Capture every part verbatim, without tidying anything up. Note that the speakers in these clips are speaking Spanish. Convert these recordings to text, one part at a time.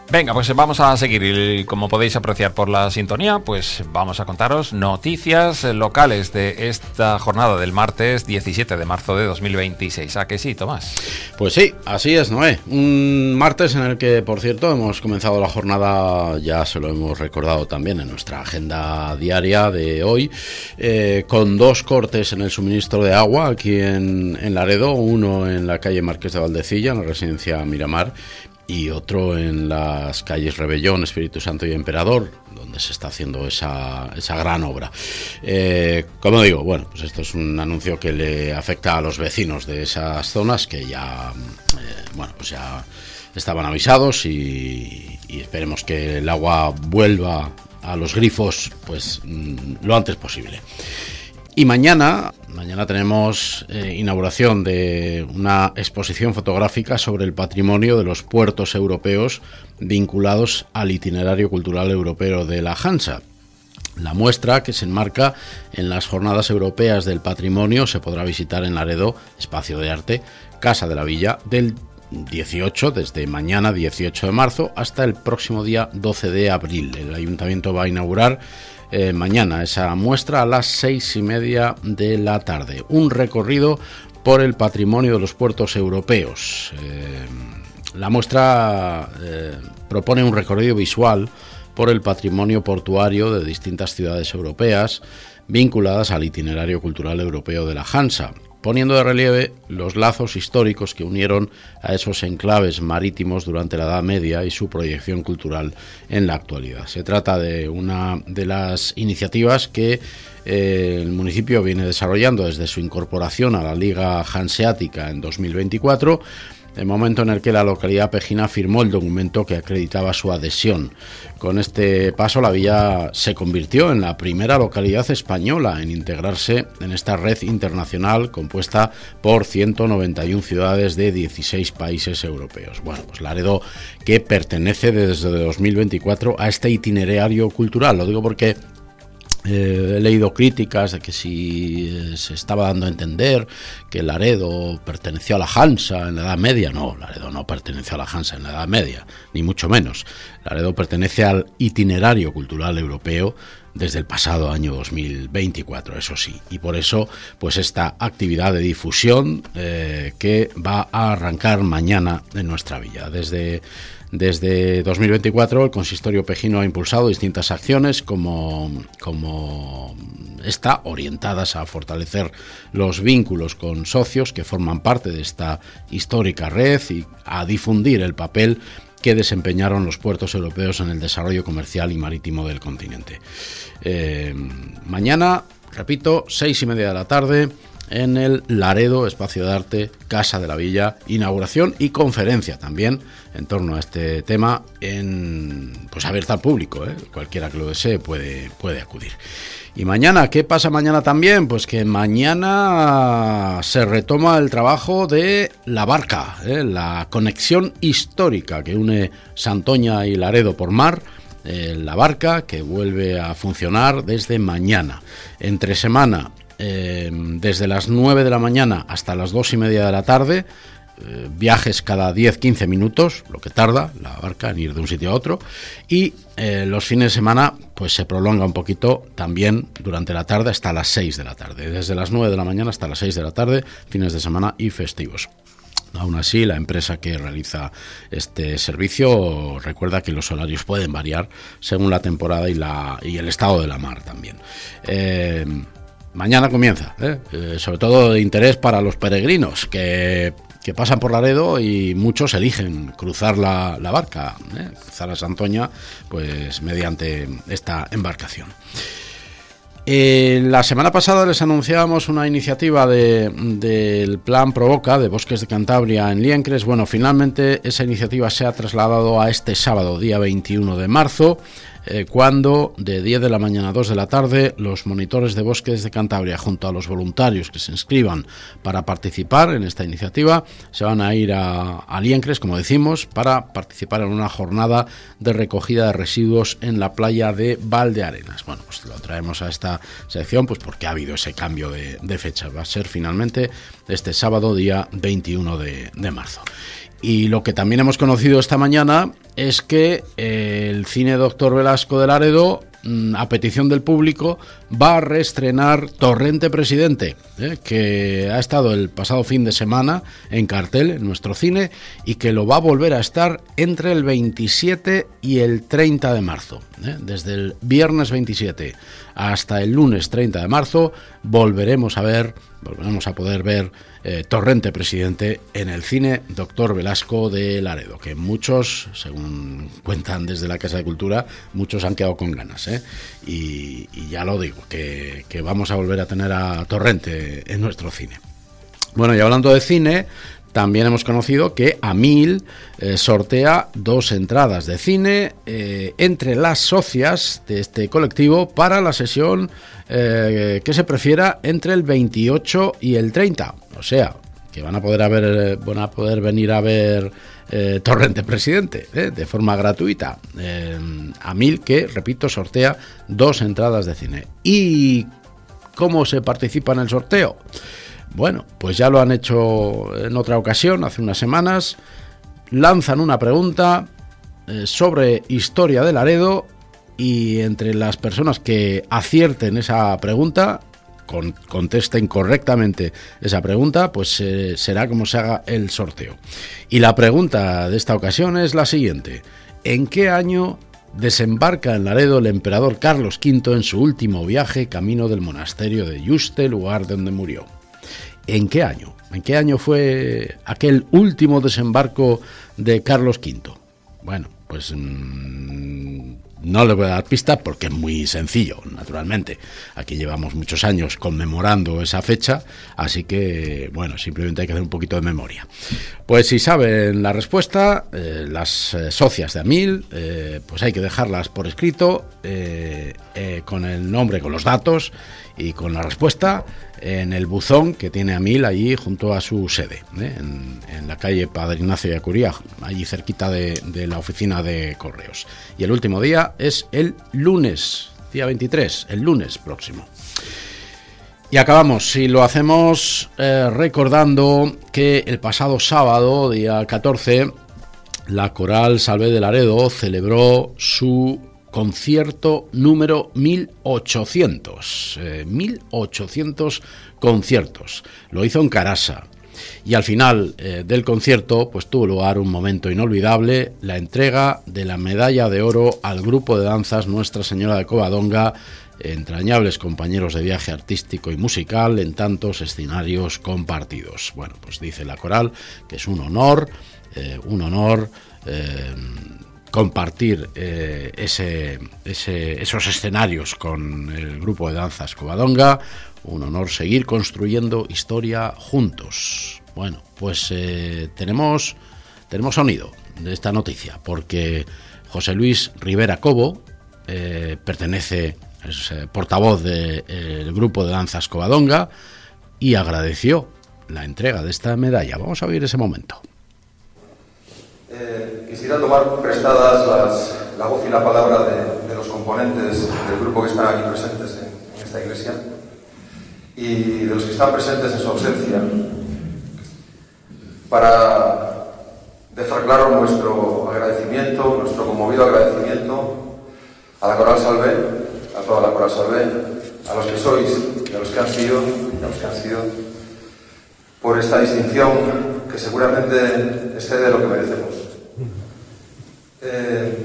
Venga, pues vamos a seguir y como podéis apreciar por la sintonía, pues vamos a contaros noticias locales de esta jornada del martes diecisiete de marzo de dos mil veintiséis. ¿A que sí, Tomás? Pues sí, así es, Noé. Un martes en el que, por cierto, hemos comenzado la jornada, ya se lo hemos recordado también en nuestra agenda diaria de hoy, eh, con dos cortes en el suministro de agua aquí en, en Laredo, uno en la calle Marqués de Valdecilla, en la residencia Miramar, y otro en las calles Rebellón, Espíritu Santo y Emperador, donde se está haciendo esa, esa gran obra. Eh, como digo, bueno, pues esto es un anuncio que le afecta a los vecinos de esas zonas que ya, eh, bueno, pues ya estaban avisados y, y esperemos que el agua vuelva a los grifos, pues lo antes posible. Y mañana, mañana tenemos eh, inauguración de una exposición fotográfica sobre el patrimonio de los puertos europeos vinculados al itinerario cultural europeo de la Hansa. La muestra, que se enmarca en las Jornadas Europeas del Patrimonio, se podrá visitar en Laredo, Espacio de Arte, Casa de la Villa, del dieciocho, desde mañana dieciocho de marzo hasta el próximo día doce de abril. El Ayuntamiento va a inaugurar Eh, mañana esa muestra a las seis y media de la tarde. Un recorrido por el patrimonio de los puertos europeos. Eh, la muestra eh, propone un recorrido visual por el patrimonio portuario de distintas ciudades europeas vinculadas al itinerario cultural europeo de la Hansa, poniendo de relieve los lazos históricos que unieron a esos enclaves marítimos durante la Edad Media y su proyección cultural en la actualidad. Se trata de una de las iniciativas que eh, el municipio viene desarrollando desde su incorporación a la Liga Hanseática en dos mil veinticuatro, el momento en el que la localidad pejina firmó el documento que acreditaba su adhesión. Con este paso, la villa se convirtió en la primera localidad española en integrarse en esta red internacional compuesta por ciento noventa y una ciudades de dieciséis países europeos. Bueno, pues Laredo, que pertenece desde dos mil veinticuatro a este itinerario cultural. Lo digo porque Eh, he leído críticas de que si eh, se estaba dando a entender que Laredo perteneció a la Hansa en la Edad Media. No, Laredo no perteneció a la Hansa en la Edad Media, ni mucho menos. Laredo pertenece al itinerario cultural europeo desde el pasado año dos mil veinticuatro, eso sí, y por eso pues esta actividad de difusión eh, que va a arrancar mañana en nuestra villa. Desde Desde dos mil veinticuatro el consistorio pejino ha impulsado distintas acciones como, como esta, orientadas a fortalecer los vínculos con socios que forman parte de esta histórica red y a difundir el papel que desempeñaron los puertos europeos en el desarrollo comercial y marítimo del continente. Eh, mañana, repito, seis y media de la tarde, en el Laredo, Espacio de Arte, Casa de la Villa, inauguración y conferencia también en torno a este tema, en, pues abierta al público, ¿eh? Cualquiera que lo desee puede, puede acudir. Y mañana, ¿qué pasa mañana también? Pues que mañana se retoma el trabajo de La Barca, ¿eh? La conexión histórica que une Santoña y Laredo por mar. Eh, La Barca, que vuelve a funcionar desde mañana. Entre semana, Eh, desde las nueve de la mañana hasta las dos y media de la tarde, eh, viajes cada diez a quince minutos, lo que tarda la barca en ir de un sitio a otro, y eh, los fines de semana pues se prolonga un poquito también durante la tarde hasta las seis de la tarde, desde las nueve de la mañana hasta las seis de la tarde, fines de semana y festivos. Aún así, la empresa que realiza este servicio recuerda que los horarios pueden variar según la temporada y, la, y el estado de la mar también. Eh, Mañana comienza, ¿eh? Eh, sobre todo de interés para los peregrinos que, que pasan por Laredo y muchos eligen cruzar la, la barca, ¿eh? cruzar a Santoña, pues mediante esta embarcación. Eh, la semana pasada les anunciábamos una iniciativa de, del Plan Provoca de Bosques de Cantabria en Liencres. Bueno, finalmente esa iniciativa se ha trasladado a este sábado, día veintiuno de marzo, eh, cuando de diez de la mañana a dos de la tarde los monitores de Bosques de Cantabria, junto a los voluntarios que se inscriban para participar en esta iniciativa, se van a ir a, a Liencres, como decimos, para participar en una jornada de recogida de residuos en la playa de Valdearenas. Bueno, pues lo traemos a esta sección pues porque ha habido ese cambio de, de fecha. Va a ser finalmente este sábado, día veintiuno de marzo. Y lo que también hemos conocido esta mañana es que eh, el Cine Doctor Velasco de Laredo, a petición del público, va a reestrenar Torrente Presidente, ¿eh? que ha estado el pasado fin de semana en cartel en nuestro cine y que lo va a volver a estar entre el veintisiete y el treinta de marzo. ¿eh? Desde el viernes veintisiete hasta el lunes treinta de marzo volveremos a ver, volveremos a poder ver eh, Torrente Presidente en el Cine Doctor Velasco de Laredo, que muchos, según cuentan desde la Casa de Cultura, muchos han quedado con ganas, ¿eh? y, y ya lo digo, que, que vamos a volver a tener a Torrente en nuestro cine. Bueno, y hablando de cine, también hemos conocido que Amil eh, sortea dos entradas de cine eh, entre las socias de este colectivo para la sesión eh, que se prefiera entre el veintiocho y el treinta. O sea, que van a poder, haber, van a poder venir a ver eh, Torrente Presidente eh, de forma gratuita. Eh, Amil, que, repito, sortea dos entradas de cine. ¿Y cómo se participa en el sorteo? Bueno, pues ya lo han hecho en otra ocasión, hace unas semanas. Lanzan una pregunta eh, sobre historia de Laredo y entre las personas que acierten esa pregunta, con, contesten correctamente esa pregunta, pues eh, será como se haga el sorteo. Y la pregunta de esta ocasión es la siguiente: ¿en qué año desembarca en Laredo el emperador Carlos quinto en su último viaje camino del monasterio de Yuste, lugar donde murió? ¿En qué año? ¿En qué año fue aquel último desembarco de Carlos quinto? Bueno, pues mmm, no le voy a dar pista porque es muy sencillo, naturalmente. Aquí llevamos muchos años conmemorando esa fecha, así que, bueno, simplemente hay que hacer un poquito de memoria. Pues si saben la respuesta, eh, las eh, socias de Amil, eh, pues hay que dejarlas por escrito, eh, eh, con el nombre, con los datos y con la respuesta en el buzón que tiene Amil allí junto a su sede, ¿eh? en, en la calle Padre Ignacio de Acuría, allí cerquita de, de la oficina de correos. Y el último día es el lunes, día veintitrés, el lunes próximo. Y acabamos, y lo hacemos eh, recordando que el pasado sábado, día catorce, la Coral Salvé de Laredo celebró su concierto número mil ochocientos, eh, mil ochocientos conciertos. Lo hizo en Carasa. Y al final eh, del concierto pues tuvo lugar un momento inolvidable, la entrega de la medalla de oro al grupo de danzas Nuestra Señora de Covadonga, entrañables compañeros de viaje artístico y musical en tantos escenarios compartidos. Bueno, pues dice la Coral que es un honor, eh, un honor eh, compartir eh, ese, ese, esos escenarios con el grupo de danzas Covadonga, un honor seguir construyendo historia juntos. Bueno, pues eh, tenemos, tenemos sonido de esta noticia, porque José Luis Rivera Cobo eh, pertenece, es eh, portavoz del de, grupo de danzas Covadonga y agradeció la entrega de esta medalla. Vamos a oír ese momento. Eh, quisiera tomar prestadas las, la voz y la palabra de, de los componentes del grupo que están aquí presentes en, en esta iglesia y de los que están presentes en su ausencia para dejar claro nuestro agradecimiento, nuestro conmovido agradecimiento a la Coral Salvé, a toda la Coral Salvé, a los que sois y a los que han sido, y a los que han sido, por esta distinción que seguramente excede lo que merecemos. Eh,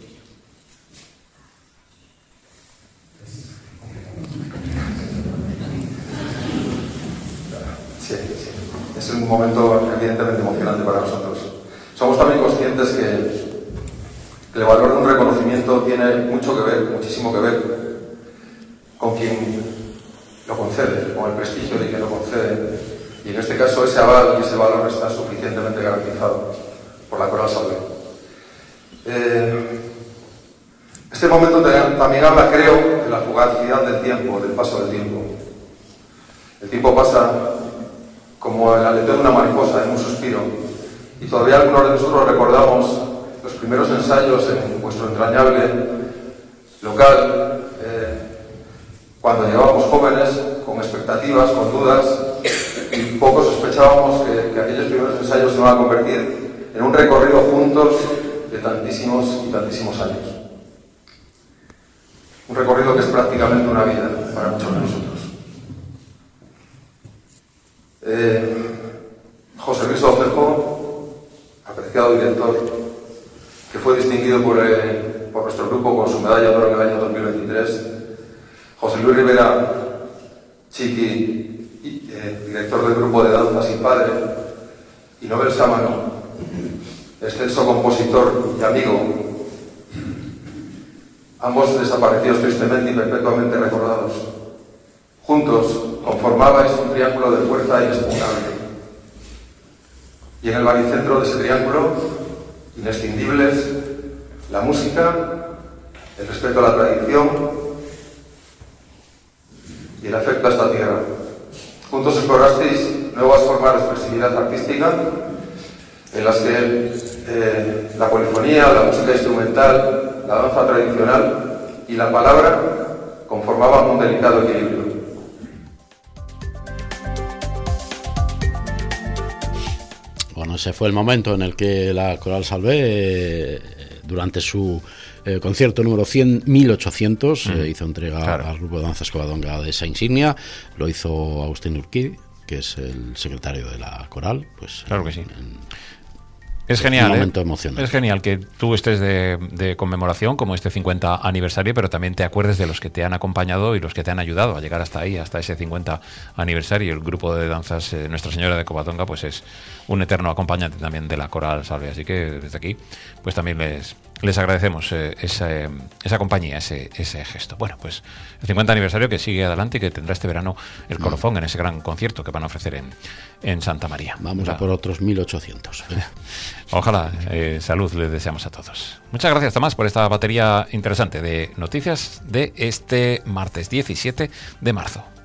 sí, sí, es un momento evidentemente emocionante para nosotros. Somos también conscientes que el valor de un reconocimiento tiene mucho que ver, muchísimo que ver con quien lo concede, con el prestigio de quien lo concede. Y en este caso ese aval y ese valor está suficientemente garantizado por la Coral Salvé. Eh, este momento también habla, creo, de la fugacidad del tiempo, del paso del tiempo. El tiempo pasa como el aleteo de una mariposa en un suspiro, y todavía algunos de nosotros recordamos los primeros ensayos en vuestro entrañable local, eh, cuando llegábamos jóvenes, con expectativas, con dudas, y poco sospechábamos que, que aquellos primeros ensayos se iban a convertir en un recorrido juntos de tantísimos y tantísimos años. Un recorrido que es prácticamente una vida para muchos de nosotros. Eh, José Luis Ocejo, apreciado director, que fue distinguido por, eh, por nuestro grupo con su medalla de oro en el año dos mil veintitrés. José Luis Rivera Chiqui, eh, director del grupo de danzas y padre, y Nobel Sámano, excelso compositor y amigo, ambos desaparecidos tristemente y perpetuamente recordados. Juntos conformabais un triángulo de fuerza inexpugnable. Y en el baricentro de ese triángulo, inescindibles, la música, el respeto a la tradición y el afecto a esta tierra. Juntos explorasteis nuevas formas de expresividad artística en las que eh, la polifonía, la música instrumental, la danza tradicional y la palabra conformaban un delicado equilibrio. Bueno, ese fue el momento en el que la Coral Salvé, eh, durante su eh, concierto número cien mil ochocientos, mm. eh, hizo entrega claro. al grupo de danzas Covadonga de esa insignia. Lo hizo Agustín Urquí, que es el secretario de la Coral. Pues, claro que sí. En, Es genial, un momento ¿eh? emocionante. Es genial que tú estés de, de conmemoración como este cincuenta aniversario, pero también te acuerdes de los que te han acompañado y los que te han ayudado a llegar hasta ahí, hasta ese cincuenta aniversario. El grupo de danzas eh, Nuestra Señora de Covadonga pues es un eterno acompañante también de la Coral Salve, así que desde aquí pues también les, les agradecemos eh, esa, eh, esa compañía, ese, ese gesto. Bueno, pues el cincuenta aniversario que sigue adelante y que tendrá este verano el Colofón mm. en ese gran concierto que van a ofrecer en, en Santa María. Vamos la... a por otros mil ochocientos. Ojalá, eh, salud les deseamos a todos. Muchas gracias, Tomás, por esta batería interesante de noticias de este martes diecisiete de marzo.